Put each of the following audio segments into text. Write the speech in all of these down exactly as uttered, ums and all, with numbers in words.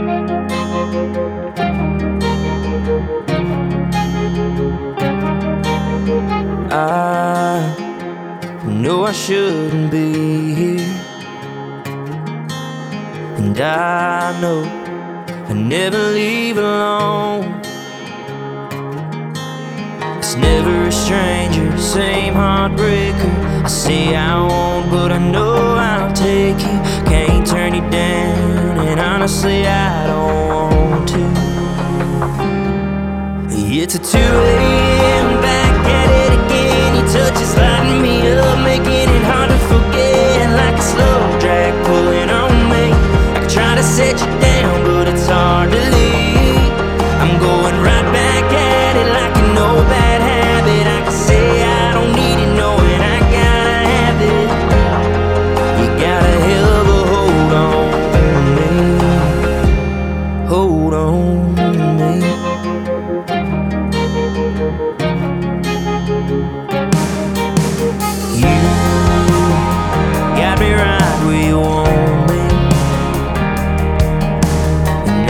I know I shouldn't be here, and I know I never leave alone. It's never a stranger, same heartbreaker. I say I won't, but I know I'll take you. Can't turn you down, and honestly I don't want to. It's a two a m back at it again. Your touch is lighting me up, making it hard to forget. Like a slow drag pulling on me. I can try to set you down, but it's hard to leave. I'm going right back at it like an old bad habit. I can say I don't need it, knowing I gotta have it. You got a hell of a hold on me. Hold on me. You got me right where you want me, and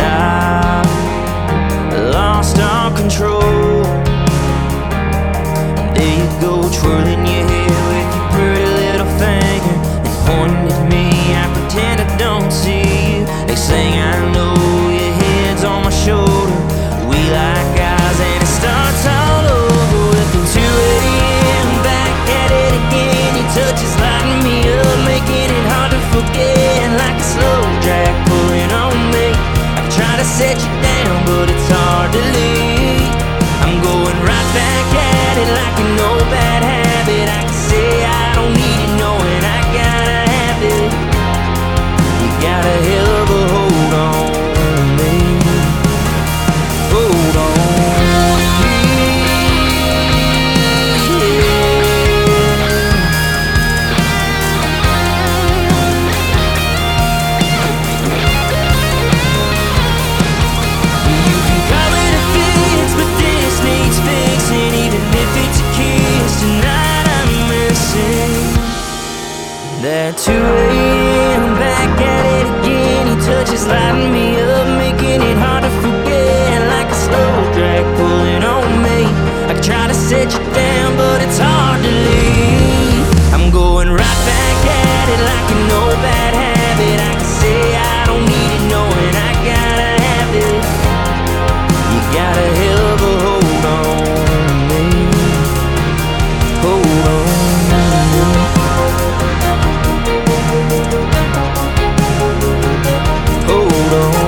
I lost all control. There you go, twirling your hair with your pretty little finger and pointing at me. I pretend I don't see you. Next thing I know, your head's on my shoulder. We like guys, and it starts all over within two a m back at it again. Your touch is lighting me up, making it hard to forget. Like a slow drag pulling on me. I try to set you down, but it's hard to leave. I'm going right back at it like an old bad habit. I can say I don't need it, knowing I gotta have it. You got a hell of a hold on me. Hold on me. You can call it a fix, but this needs fixing. Even if it's a kiss, tonight I'm missing that two a m back at it again. Your touch is lighting me up, making it hard to forget. Like a slow drag pulling on me. I can try to set you down, but it's hard to leave. I'm going right back at it like an old bad habit. I can say I don't need it, knowing I gotta have it. You got a hell of a hold on me. Hold on me. Hold on.